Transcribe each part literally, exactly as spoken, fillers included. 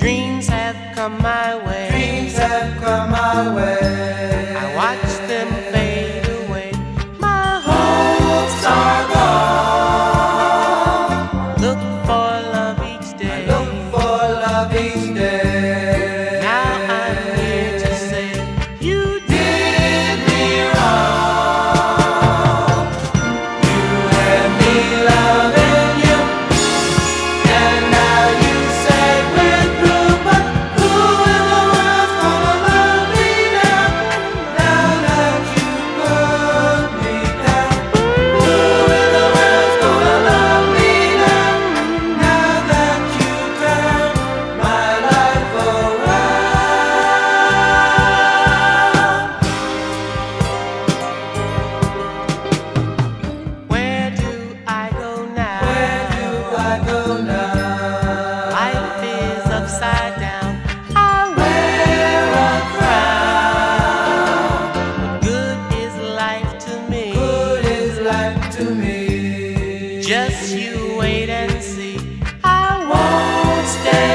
Dreams have come my way. Dreams have come my way. I watch them fade away. My Hopes are gone. look for love each day. I look for love each day. Now I'm here to say you Did me wrong. You had me loving you, and now you say we're through. But who in the world's gonna love me now? Now that you put me down. Who in the world's gonna love me now? Now that you turn my life around. Where do I go now? Where do I go now? Life is upside down. I Wear a crown. What good is life to me? Good is life to me. Just you wait and see. I Won't stay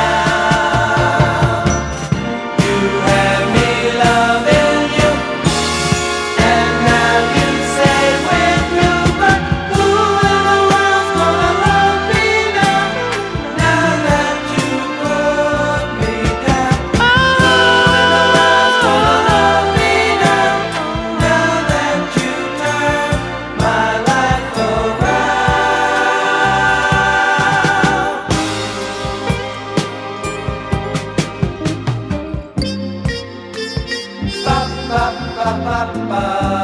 down. You had me loving you, and now you say we're through. But who in the world's gonna love me now? Now that you put me down. Who in the world's gonna love me now? Now that you turn my life around. Ba ba ba ba ba.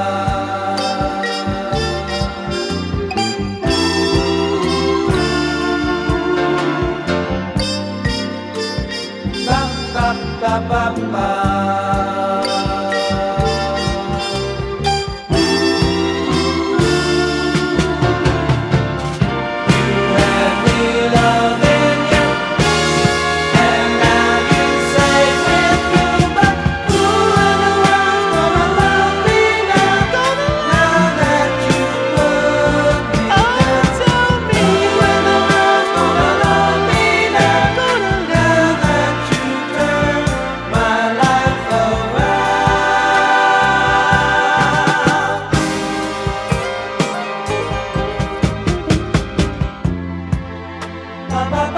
Ba ba ba ba ba. You had me loving you, and now you say we're through. But who in the world's gonna love me now? Now that you put me down. Who in the world's gonna love me now? Now that you turn my life around. Ba ba